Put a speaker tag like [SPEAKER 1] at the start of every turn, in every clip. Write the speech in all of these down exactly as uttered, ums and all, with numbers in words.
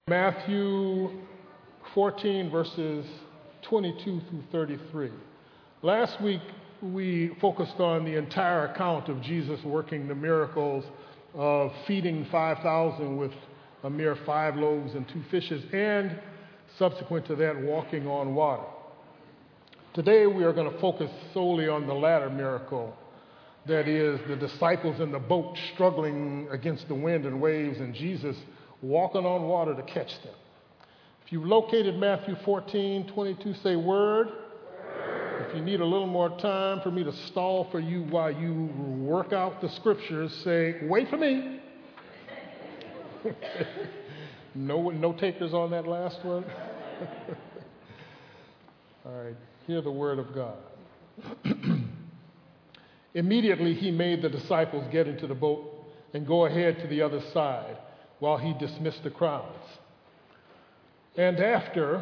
[SPEAKER 1] Matthew fourteen, verses twenty-two through thirty-three. Last week, we focused on the entire account of Jesus working the miracles of feeding five thousand with a mere five loaves and two fishes, and subsequent to that, walking on water. Today, we are going to focus solely on the latter miracle, that is, the disciples in the boat struggling against the wind and waves, and Jesus walking on water to catch them. If you've located Matthew fourteen, twenty-two, say word. Word. If you need a little more time for me to stall for you while you work out the scriptures, say, wait for me. no, no takers on that last one? All right, hear the word of God. Immediately he made the disciples get into the boat and go ahead to the other side, while he dismissed the crowds. And after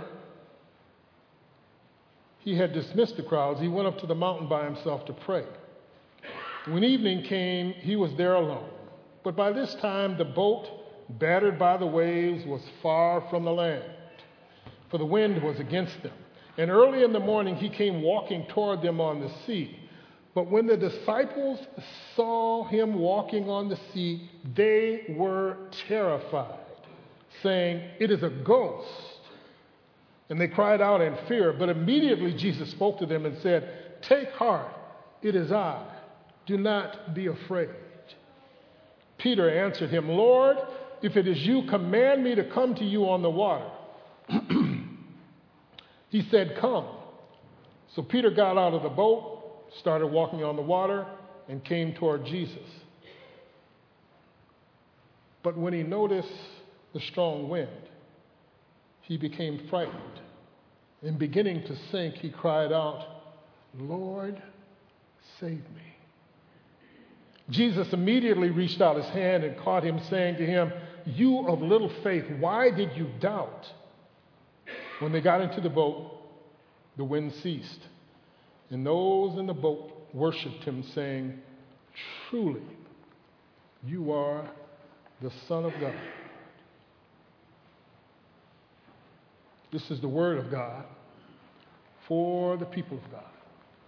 [SPEAKER 1] he had dismissed the crowds, he went up to the mountain by himself to pray. When evening came, he was there alone. But by this time, the boat, battered by the waves, was far from the land, for the wind was against them. And early in the morning, he came walking toward them on the sea. But when the disciples saw him walking on the sea, they were terrified, saying, "It is a ghost." And they cried out in fear. But immediately Jesus spoke to them and said, "Take heart, it is I. Do not be afraid." Peter answered him, "Lord, if it is you, command me to come to you on the water." He said, "Come." So Peter got out of the boat, started walking on the water, and came toward Jesus. But when he noticed the strong wind, he became frightened. And beginning to sink, he cried out, "Lord, save me." Jesus immediately reached out his hand and caught him, saying to him, "You of little faith, why did you doubt?" When they got into the boat, the wind ceased. And those in the boat worshiped him, saying, "Truly, you are the Son of God." This is the word of God for the people of God.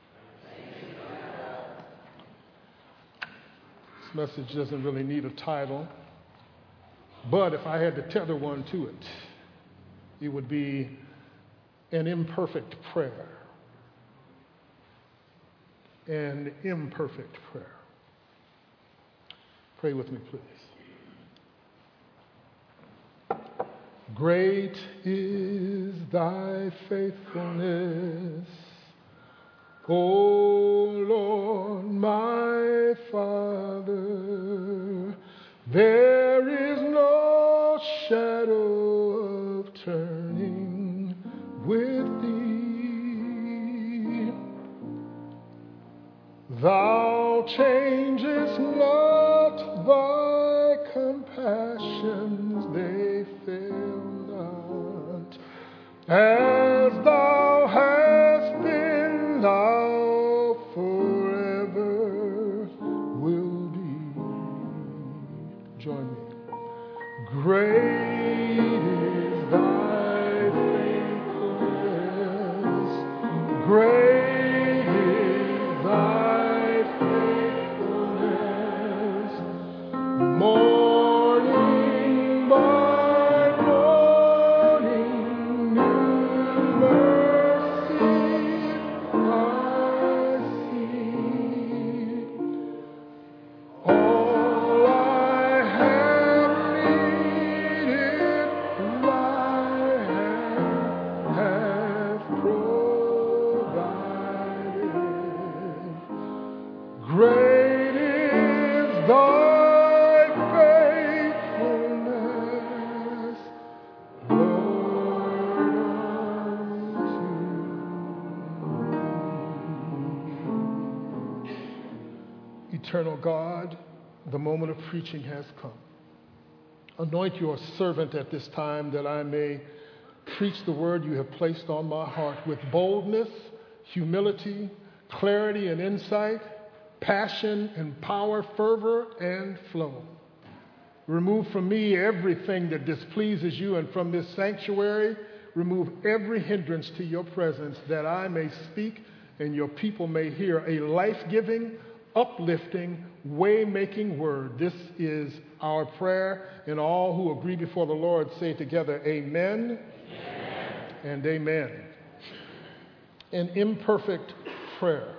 [SPEAKER 1] This message doesn't really need a title, but if I had to tether one to it, it would be an imperfect prayer. An imperfect prayer. Pray with me, please. Great is thy faithfulness, O Lord my Father. There is no shadow of turning with thee. Thou changest not, thy compassions, they fail not. As thou hast been, thou forever will be. Join me. Great is thy faithfulness. Great is thy morning by morning, new mercy I see. All I have needed, thy hand hath provided. Great is thy Eternal God, the moment of preaching has come. Anoint your servant at this time that I may preach the word you have placed on my heart with boldness, humility, clarity and insight, passion and power, fervor and flow. remove from me everything that displeases you, and from this sanctuary, remove every hindrance to your presence, that I may speak and your people may hear a life-giving, uplifting, way-making word. This is our prayer, and all who agree before the Lord say together, amen, amen. And amen. An imperfect prayer.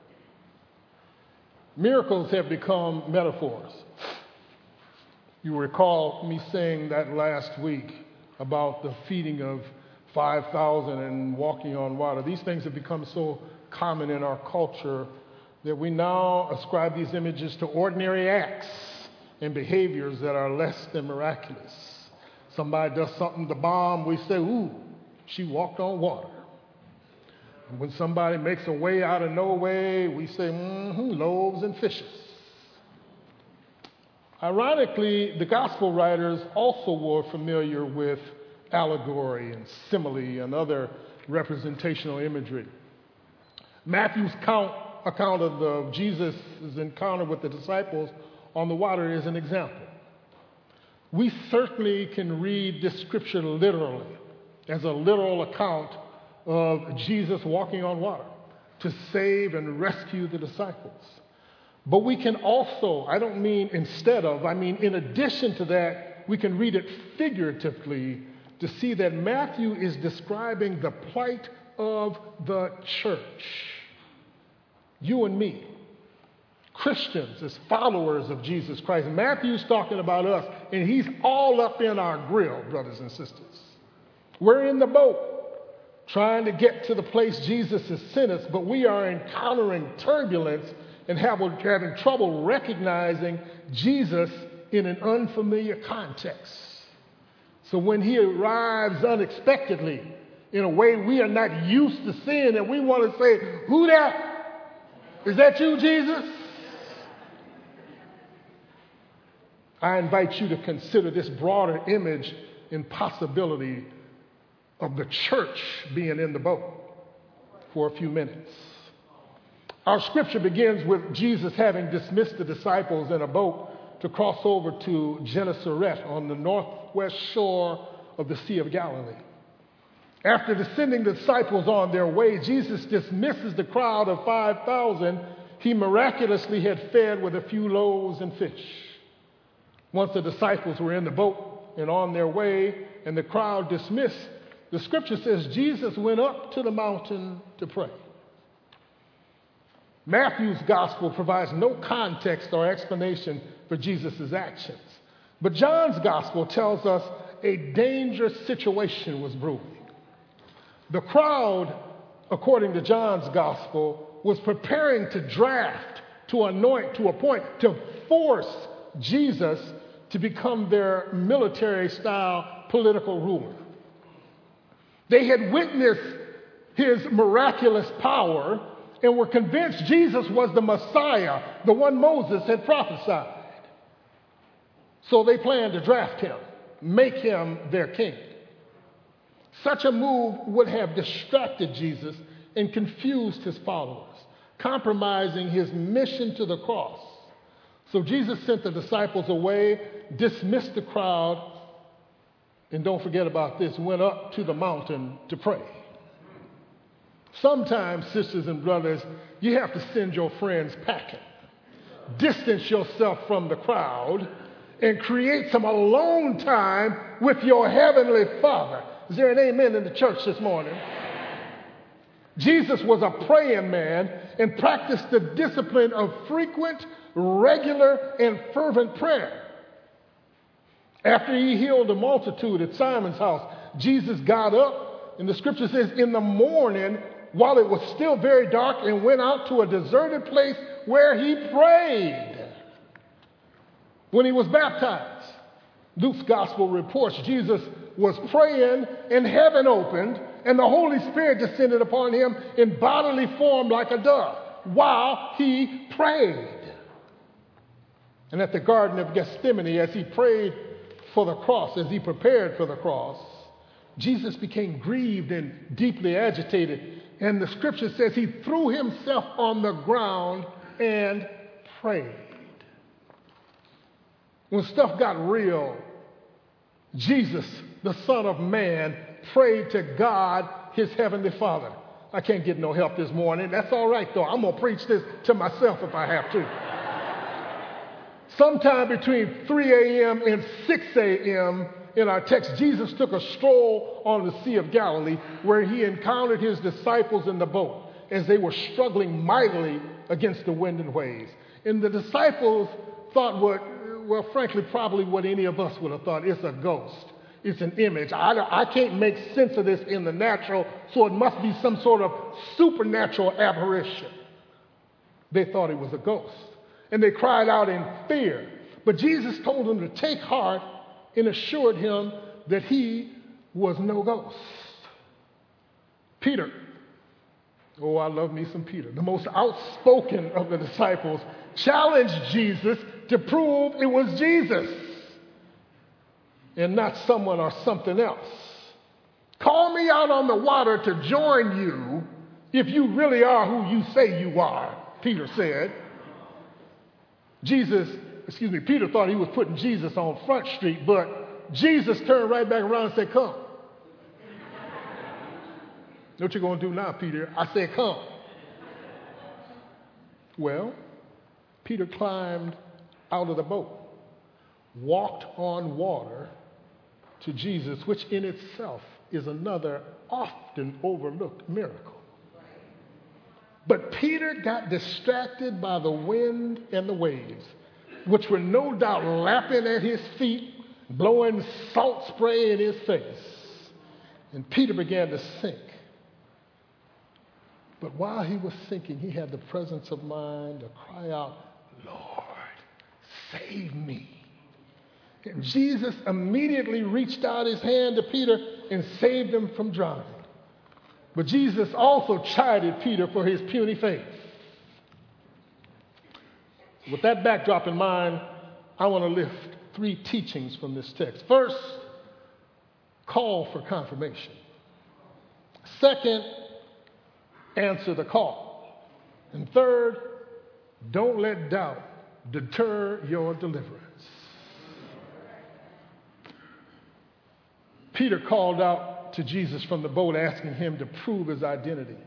[SPEAKER 1] Miracles have become metaphors. You recall me saying that last week about the feeding of five thousand and walking on water. These things have become so common in our culture that we now ascribe these images to ordinary acts and behaviors that are less than miraculous. Somebody does something to bomb, we say, ooh, she walked on water. And when somebody makes a way out of no way, we say, mm-hmm, loaves and fishes. Ironically, the gospel writers also were familiar with allegory and simile and other representational imagery. Matthew's count, account of the, Jesus' encounter with the disciples on the water is an example. We certainly can read this scripture literally, as a literal account of Jesus walking on water to save and rescue the disciples. But we can also, I don't mean instead of, I mean in addition to that, we can read it figuratively to see that Matthew is describing the plight of the church. You and me, Christians as followers of Jesus Christ. Matthew's talking about us, and he's all up in our grill, brothers and sisters. We're in the boat trying to get to the place Jesus has sent us, but we are encountering turbulence and have, having trouble recognizing Jesus in an unfamiliar context. So when he arrives unexpectedly in a way we are not used to seeing, and we want to say, who that? Is that you, Jesus? I invite you to consider this broader image and possibility of the church being in the boat for a few minutes. Our scripture begins with Jesus having dismissed the disciples in a boat to cross over to Gennesaret on the northwest shore of the Sea of Galilee. After descending the disciples on their way, Jesus dismisses the crowd of five thousand he miraculously had fed with a few loaves and fish. Once the disciples were in the boat and on their way, and the crowd dismissed, the scripture says Jesus went up to the mountain to pray. Matthew's gospel provides no context or explanation for Jesus' actions. But John's gospel tells us a dangerous situation was brewing. The crowd, according to John's gospel, was preparing to draft, to anoint, to appoint, to force Jesus to become their military-style political ruler. They had witnessed his miraculous power and were convinced Jesus was the Messiah, the one Moses had prophesied. So they planned to draft him, make him their king. Such a move would have distracted Jesus and confused his followers, compromising his mission to the cross. So Jesus sent the disciples away, dismissed the crowd, and don't forget about this, went up to the mountain to pray. Sometimes, sisters and brothers, you have to send your friends packing. Distance yourself from the crowd and create some alone time with your heavenly Father. Is there an amen in the church this morning? Jesus was a praying man and practiced the discipline of frequent, regular, and fervent prayer. After he healed a multitude at Simon's house, Jesus got up, and the scripture says, in the morning, while it was still very dark, and went out to a deserted place where he prayed. When he was baptized, Luke's gospel reports Jesus was praying and heaven opened and the Holy Spirit descended upon him in bodily form like a dove while he prayed. And at the Garden of Gethsemane, as he prayed for the cross, as he prepared for the cross, Jesus became grieved and deeply agitated. And the scripture says he threw himself on the ground and prayed. When stuff got real, Jesus, the Son of Man, prayed to God, his heavenly Father. I can't get no help this morning. That's all right, though. I'm going to preach this to myself if I have to. Sometime between three a.m. and six a.m. in our text, Jesus took a stroll on the Sea of Galilee where he encountered his disciples in the boat as they were struggling mightily against the wind and waves. And the disciples thought what, well, frankly, probably what any of us would have thought. It's a ghost. It's an image. I, I can't make sense of this in the natural, so it must be some sort of supernatural apparition. They thought it was a ghost. And they cried out in fear. But Jesus told them to take heart and assured him that he was no ghost. Peter, oh, I love me some Peter, the most outspoken of the disciples, challenged Jesus to prove it was Jesus and not someone or something else. Call me out on the water to join you if you really are who you say you are, Peter said. Jesus, excuse me, Peter thought he was putting Jesus on Front Street, but Jesus turned right back around and said, come. What you going to do now, Peter? I said, come. Well, Peter climbed out of the boat, walked on water to Jesus, which in itself is another often overlooked miracle. But Peter got distracted by the wind and the waves, which were no doubt lapping at his feet, blowing salt spray in his face. And Peter began to sink. But while he was sinking, he had the presence of mind to cry out, Lord, save me. And Jesus immediately reached out his hand to Peter and saved him from drowning. But Jesus also chided Peter for his puny faith. With that backdrop in mind, I want to lift three teachings from this text. First, call for confirmation. Second, answer the call. And third, don't let doubt deter your deliverance. Peter called out to Jesus from the boat, asking him to prove his identity.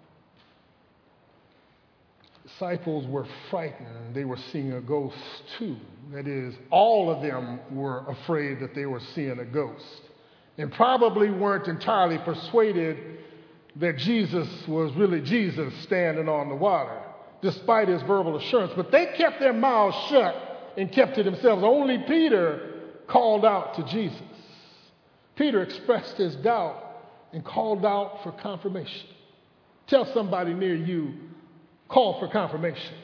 [SPEAKER 1] Disciples were frightened. They were seeing a ghost too. That is, all of them were afraid that they were seeing a ghost, and probably weren't entirely persuaded that Jesus was really Jesus standing on the water, despite his verbal assurance. But they kept their mouths shut and kept to themselves. Only Peter called out to Jesus. Peter expressed his doubt and called out for confirmation. Tell somebody near you, call for confirmation.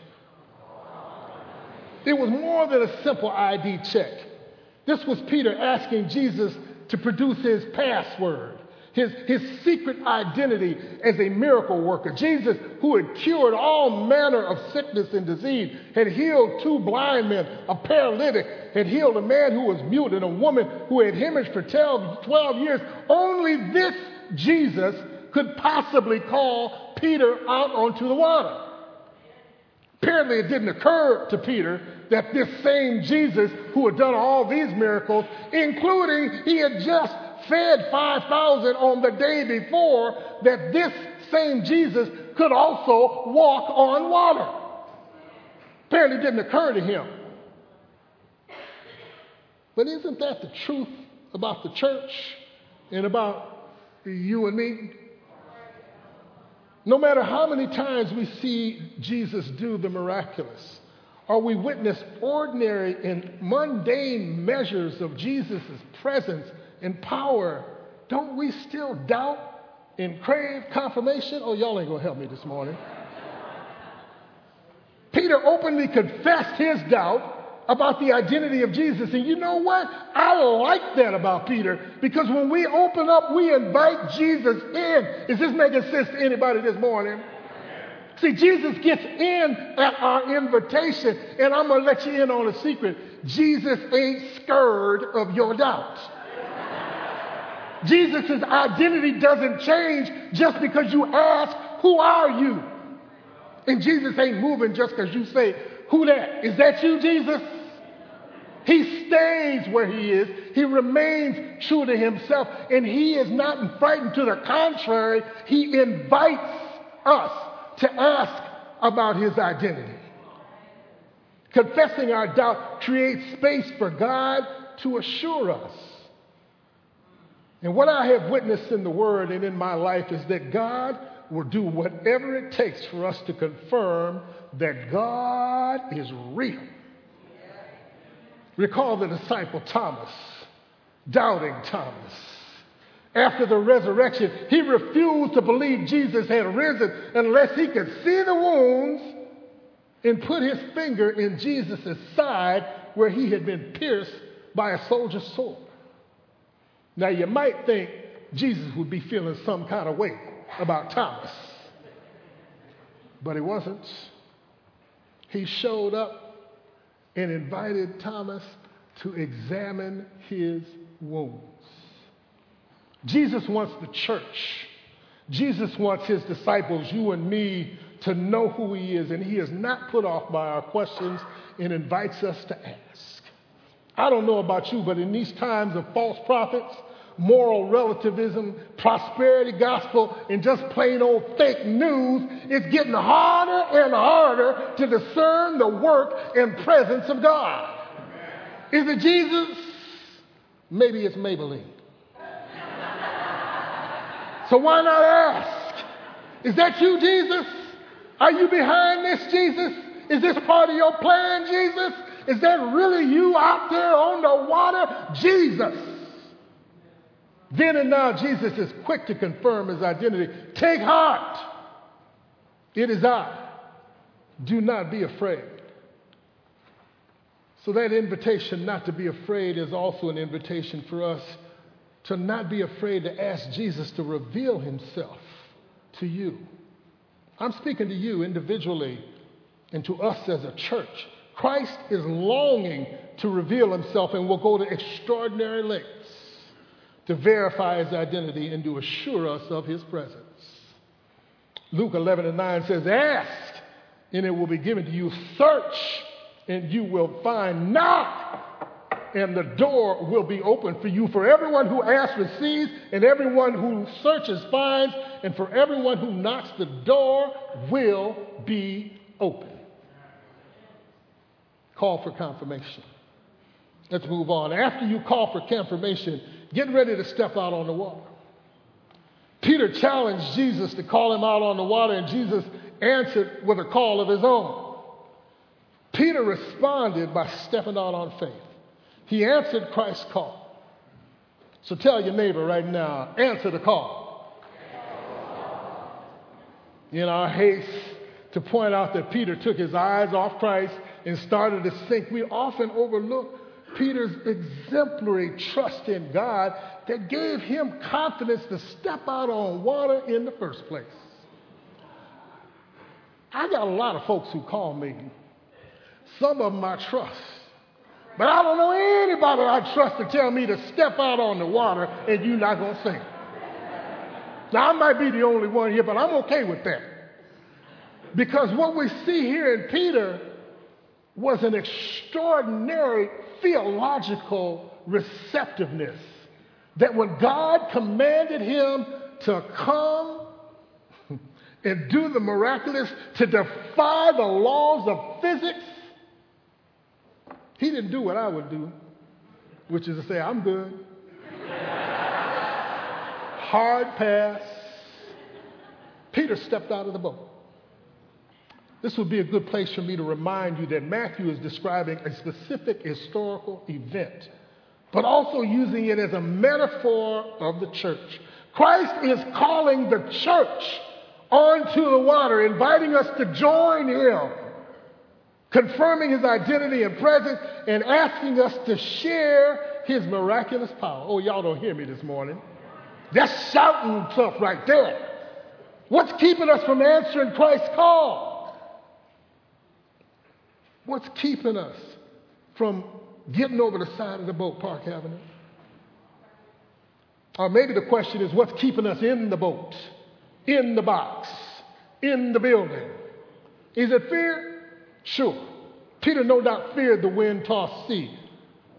[SPEAKER 1] It was more than a simple I D check. This was Peter asking Jesus to produce his password, his, his secret identity as a miracle worker. Jesus, who had cured all manner of sickness and disease, had healed two blind men, a paralytic, had healed a man who was mute, and a woman who had hemorrhaged for twelve years. Only this Jesus could possibly call Peter out onto the water. Apparently, it didn't occur to Peter that this same Jesus who had done all these miracles, including he had just fed five thousand on the day before, that this same Jesus could also walk on water. Apparently, it didn't occur to him. But isn't that the truth about the church and about you and me? No matter how many times we see Jesus do the miraculous, or we witness ordinary and mundane measures of Jesus' presence and power, don't we still doubt and crave confirmation? Oh, y'all ain't going to help me this morning. Peter openly confessed his doubt about the identity of Jesus. And you know what? I like that about Peter, because when we open up, we invite Jesus in. Is this making sense to anybody this morning? See, Jesus gets in at our invitation, and I'm going to let you in on a secret. Jesus ain't scared of your doubt. Jesus' identity doesn't change just because you ask, who are you? And Jesus ain't moving just because you say, who that? Is that you, Jesus? He stays where he is. He remains true to himself. And he is not frightened. To the contrary, he invites us to ask about his identity. Confessing our doubt creates space for God to assure us. And what I have witnessed in the Word and in my life is that God will do whatever it takes for us to confirm that God is real. Recall the disciple Thomas, doubting Thomas. After the resurrection, he refused to believe Jesus had risen unless he could see the wounds and put his finger in Jesus' side where he had been pierced by a soldier's sword. Now, you might think Jesus would be feeling some kind of way about Thomas, but he wasn't. He showed up and invited Thomas to examine his wounds. Jesus wants the church, Jesus wants his disciples, you and me, to know who he is, and he is not put off by our questions and invites us to ask. I don't know about you, but in these times of false prophets, moral relativism, prosperity gospel, and just plain old fake news, it's getting harder and harder to discern the work and presence of God. Is it Jesus? Maybe it's Maybelline. So why not ask? Is that you, Jesus? Are you behind this, Jesus? Is this part of your plan, Jesus? Is that really you out there on the water? Jesus. Then and now, Jesus is quick to confirm his identity. Take heart. It is I. Do not be afraid. So that invitation not to be afraid is also an invitation for us to not be afraid to ask Jesus to reveal himself to you. I'm speaking to you individually and to us as a church. Christ is longing to reveal himself and will go to extraordinary lengths to verify his identity and to assure us of his presence. Luke eleven and nine says, ask and it will be given to you. Search and you will find. Knock and the door will be open for you. For everyone who asks receives, and everyone who searches finds, and for everyone who knocks the door will be open. Call for confirmation. Let's move on. After you call for confirmation, get ready to step out on the water. Peter challenged Jesus to call him out on the water, and Jesus answered with a call of his own. Peter responded by stepping out on faith. He answered Christ's call. So tell your neighbor right now, answer the call. In our haste to point out that Peter took his eyes off Christ and started to sink, we often overlook Peter's exemplary trust in God that gave him confidence to step out on water in the first place. I got a lot of folks who call me. Some of them I trust. But I don't know anybody I trust to tell me to step out on the water and you're not going to sink. Now, I might be the only one here, but I'm okay with that. Because what we see here in Peter was an extraordinary theological receptiveness. That when God commanded him to come and do the miraculous, to defy the laws of physics, he didn't do what I would do, which is to say, I'm good. Hard pass. Peter stepped out of the boat. This would be a good place for me to remind you that Matthew is describing a specific historical event, but also using it as a metaphor of the church. Christ is calling the church onto the water, inviting us to join him, confirming his identity and presence, and asking us to share his miraculous power. Oh, y'all don't hear me this morning. That's shouting stuff right there. What's keeping us from answering Christ's call? What's keeping us from getting over the side of the boat, Park Avenue? Or maybe the question is, what's keeping us in the boat, in the box, in the building? Is it fear? Sure. Peter no doubt feared the wind-tossed sea.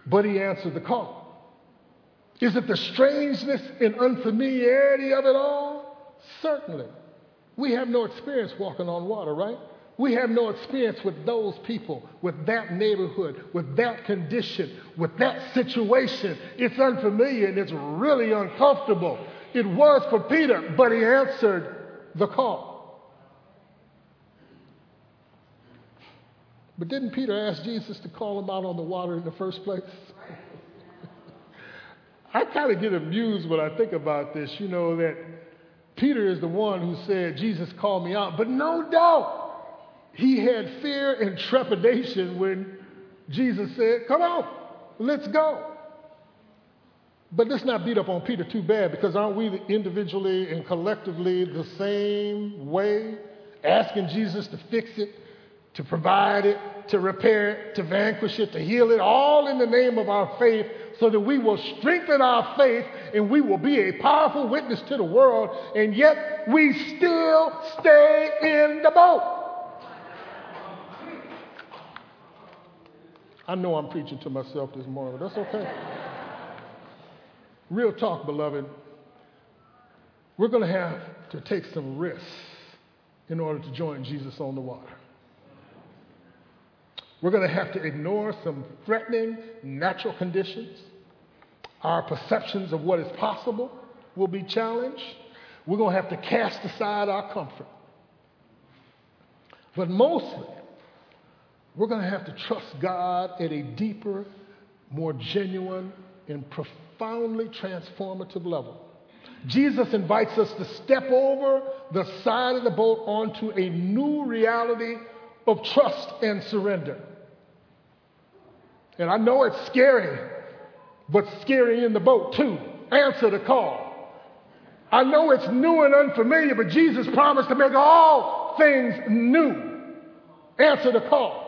[SPEAKER 1] but he answered the call. Is it the strangeness and unfamiliarity of it all? Certainly. We have no experience walking on water, right? We have no experience with those people, with that neighborhood, with that condition, with that situation. It's unfamiliar and it's really uncomfortable. It was for Peter, but he answered the call. But didn't Peter ask Jesus to call him out on the water in the first place? I kind of get amused when I think about this, you know, that Peter is the one who said, Jesus called me out. But no doubt, he had fear and trepidation when Jesus said, come on, let's go. But let's not beat up on Peter too bad, because aren't we individually and collectively the same way, asking Jesus to fix it, to provide it, to repair it, to vanquish it, to heal it, all in the name of our faith, so that we will strengthen our faith and we will be a powerful witness to the world, and yet we still stay in the boat. I know I'm preaching to myself this morning, but that's okay. Real talk, beloved. We're going to have to take some risks in order to join Jesus on the water. We're going to have to ignore some threatening natural conditions. Our perceptions of what is possible will be challenged. We're going to have to cast aside our comfort. But mostly, we're going to have to trust God at a deeper, more genuine, and profoundly transformative level. Jesus invites us to step over the side of the boat onto a new reality of trust and surrender. And I know it's scary, but scary in the boat too. Answer the call. I know it's new and unfamiliar, but Jesus promised to make all things new. Answer the call.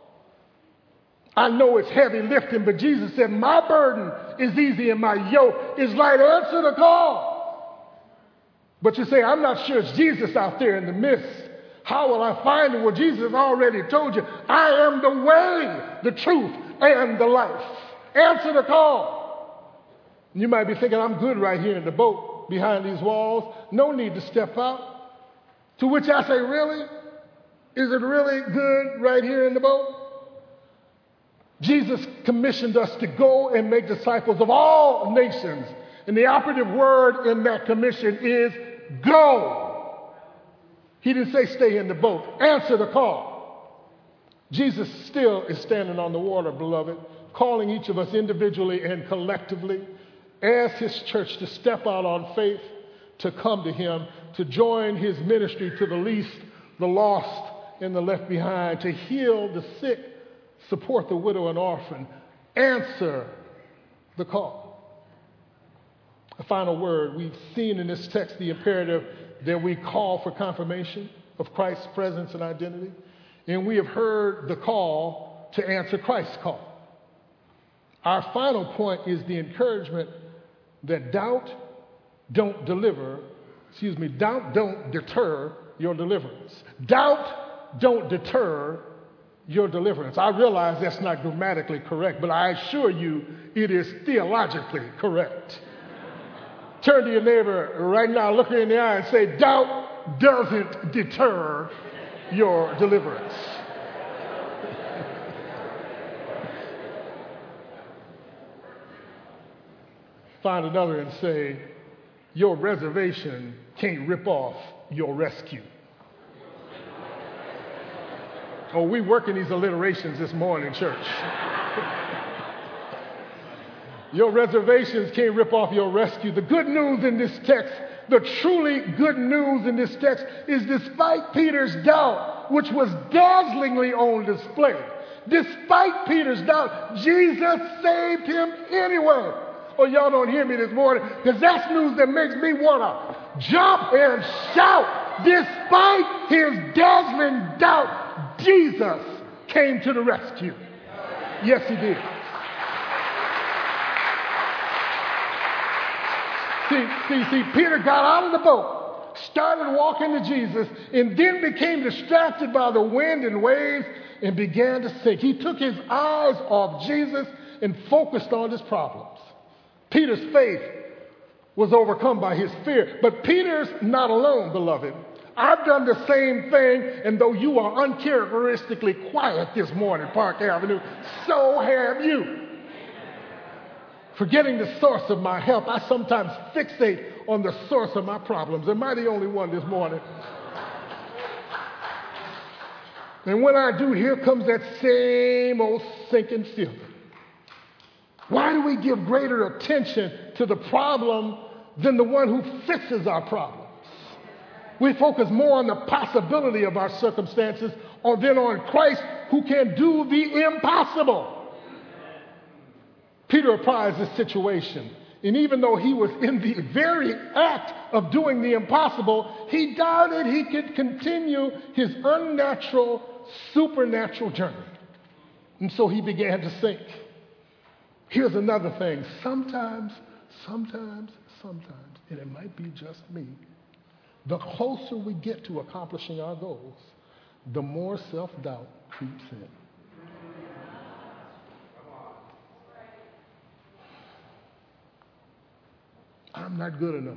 [SPEAKER 1] I know it's heavy lifting, but Jesus said, my burden is easy and my yoke is light. Answer the call. But you say, I'm not sure it's Jesus out there in the midst. How will I find him? Well, Jesus already told you, I am the way, the truth, and the life. Answer the call. You might be thinking, I'm good right here in the boat behind these walls. No need to step out. To which I say, really? Is it really good right here in the boat? Jesus commissioned us to go and make disciples of all nations. And the operative word in that commission is go. He didn't say stay in the boat. Answer the call. Jesus still is standing on the water, beloved, calling each of us individually and collectively as his church to step out on faith, to come to him, to join his ministry to the least, the lost, and the left behind, to heal the sick, support the widow and orphan. Answer the call. A final word. We've seen in this text the imperative that we call for confirmation of Christ's presence and identity. And we have heard the call to answer Christ's call. Our final point is the encouragement that doubt don't deliver, excuse me, doubt don't deter your deliverance. Doubt don't deter your deliverance. I realize that's not grammatically correct, but I assure you it is theologically correct. Turn to your neighbor right now, look her in the eye and say, doubt doesn't deter your deliverance. Find another and say, your reservation can't rip off your rescue. Oh, we working these alliterations this morning, church. Your reservations can't rip off your rescue. The good news in this text, the truly good news in this text, is despite Peter's doubt, which was dazzlingly on display, despite Peter's doubt, Jesus saved him anyway. Oh, y'all don't hear me this morning, because that's news that makes me want to jump and shout. Despite his dazzling doubt, Jesus came to the rescue. Yes, he did. See, see, see, Peter got out of the boat, started walking to Jesus, and then became distracted by the wind and waves, and began to sink. He took his eyes off Jesus and focused on his problems. Peter's faith was overcome by his fear. But Peter's not alone, beloved. I've done the same thing, and though you are uncharacteristically quiet this morning, Park Avenue, so have you. Forgetting the source of my help, I sometimes fixate on the source of my problems. Am I the only one this morning? And when I do, here comes that same old sinking feeling. Why do we give greater attention to the problem than the one who fixes our problems? We focus more on the possibility of our circumstances or than on Christ who can do the impossible. Peter apprised this situation, and even though he was in the very act of doing the impossible, he doubted he could continue his unnatural, supernatural journey. And so he began to sink. Here's another thing. Sometimes, sometimes, sometimes, and it might be just me, the closer we get to accomplishing our goals, the more self-doubt creeps in. I'm not good enough.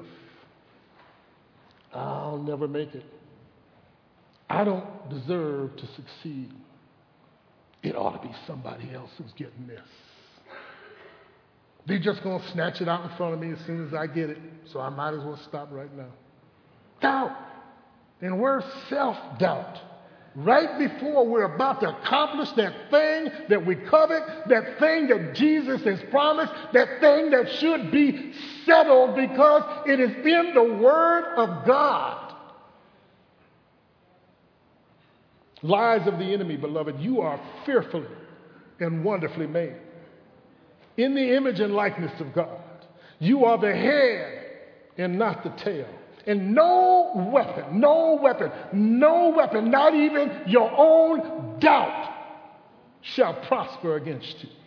[SPEAKER 1] I'll never make it. I don't deserve to succeed. It ought to be somebody else who's getting this. They're just going to snatch it out in front of me as soon as I get it, so I might as well stop right now. Doubt. And we're self-doubt. Right before we're about to accomplish that thing that we covet, that thing that Jesus has promised, that thing that should be settled because it is in the Word of God. Lies of the enemy, beloved, you are fearfully and wonderfully made. In the image and likeness of God. You are the head and not the tail. And no weapon, no weapon, no weapon, not even your own doubt shall prosper against you.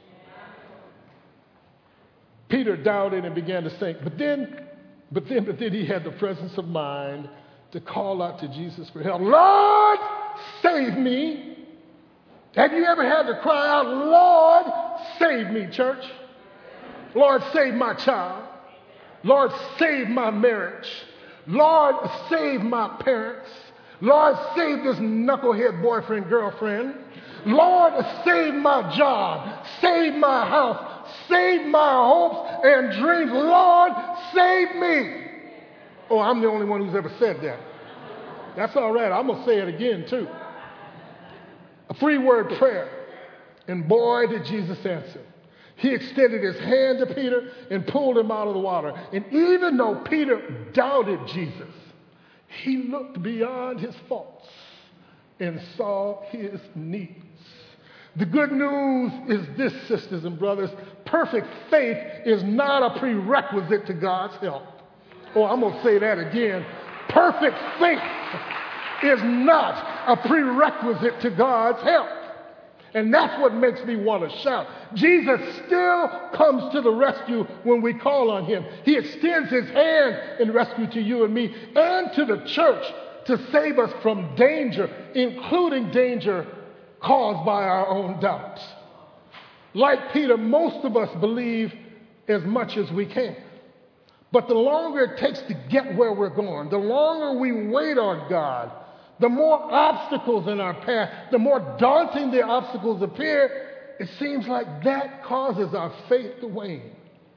[SPEAKER 1] Peter doubted and began to sink. But then, but then, but then he had the presence of mind to call out to Jesus for help. Lord, save me. Have you ever had to cry out, Lord, save me, church? Lord, save my child. Lord, save my marriage. Lord, save my parents. Lord, save this knucklehead boyfriend, girlfriend. Lord, save my job. Save my house. Save my hopes and dreams. Lord, save me. Oh, I'm the only one who's ever said that. That's all right. I'm going to say it again, too. A three-word prayer. And boy, did Jesus answer. He extended his hand to Peter and pulled him out of the water. And even though Peter doubted Jesus, he looked beyond his faults and saw his needs. The good news is this, sisters and brothers. Perfect faith is not a prerequisite to God's help. Oh, I'm going to say that again. Perfect faith is not a prerequisite to God's help. And that's what makes me want to shout. Jesus still comes to the rescue when we call on him. He extends his hand in rescue to you and me and to the church to save us from danger, including danger caused by our own doubts. Like Peter, most of us believe as much as we can. But the longer it takes to get where we're going, the longer we wait on God, the more obstacles in our path, the more daunting the obstacles appear, it seems like that causes our faith to wane.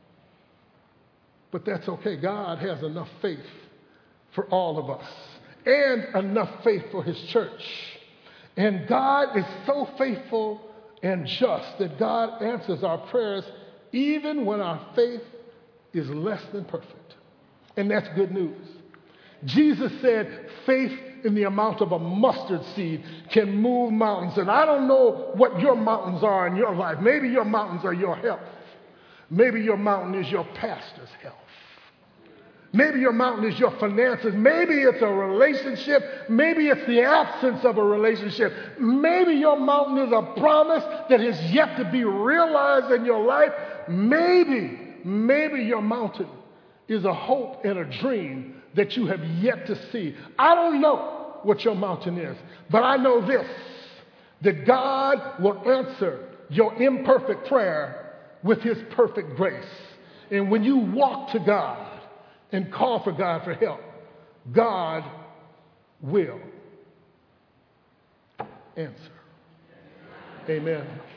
[SPEAKER 1] But that's okay. God has enough faith for all of us and enough faith for his church. And God is so faithful and just that God answers our prayers even when our faith is less than perfect. And that's good news. Jesus said faith in the amount of a mustard seed can move mountains. And I don't know what your mountains are in your life. Maybe your mountains are your health. Maybe your mountain is your pastor's health. Maybe your mountain is your finances. Maybe it's a relationship. Maybe it's the absence of a relationship. Maybe your mountain is a promise that is yet to be realized in your life. Maybe, maybe your mountain is a hope and a dream that you have yet to see. I don't know what your mountain is, but I know this. that God will answer your imperfect prayer with his perfect grace. And when you walk to God and call for God for help, God will answer. Amen.